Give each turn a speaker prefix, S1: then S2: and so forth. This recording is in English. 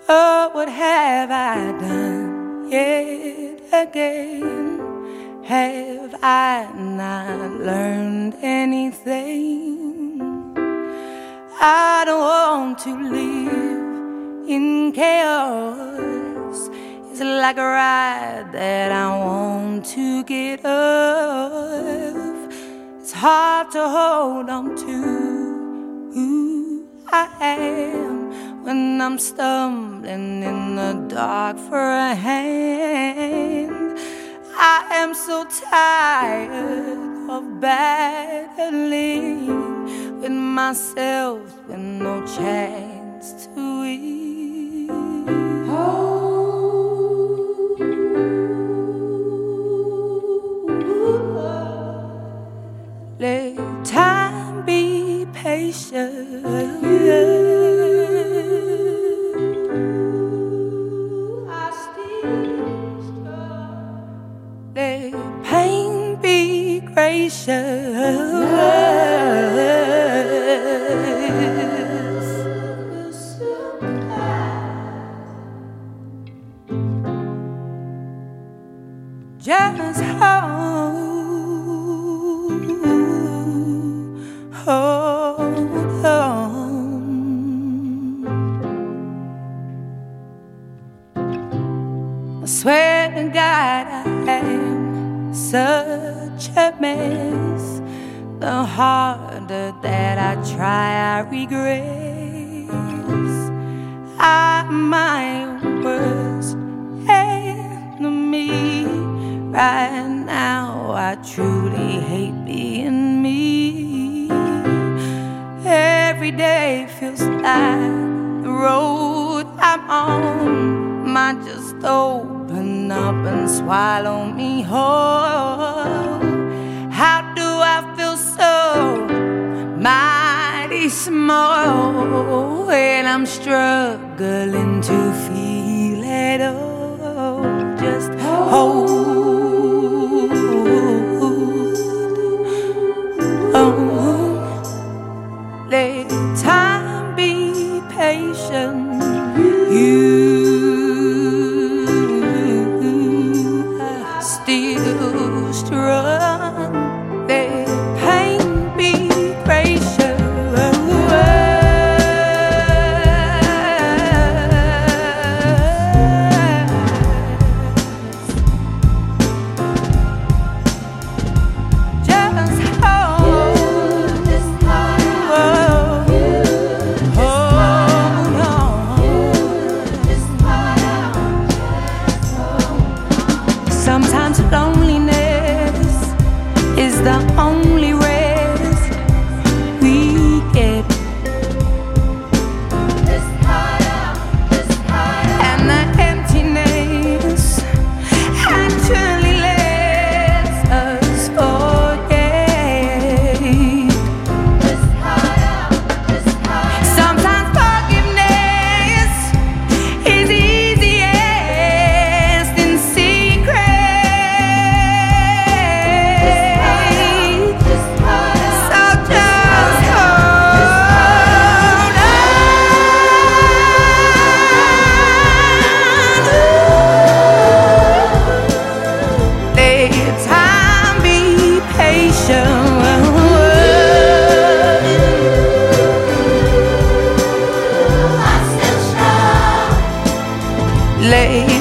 S1: Oh, what have I done yet again? Have I not learned anything? I don't want to live in chaos. It's like a ride that I want to get off. It's hard to hold on to who I am when I'm stumbling in the dark for a hand. I am so tired of battling with myself with no chance to win. Let time be patient. I still struggle. Let pain be gracious. Just hold on. I swear to God I am such a mess. The harder that I try, I regress. I'm my worst enemy. Right now I truly hate being me. Every day feels like the road I'm on might just open up and swallow me whole. How do I feel so mighty small when I'm struggling to feel at all? Just hold on. Let time be patient. You are still strong. Let pain be gracious. Sometimes loneliness is the only rest we get. And the emptiness actually lets us forget. Sometimes forgiveness is easiest in secret. Late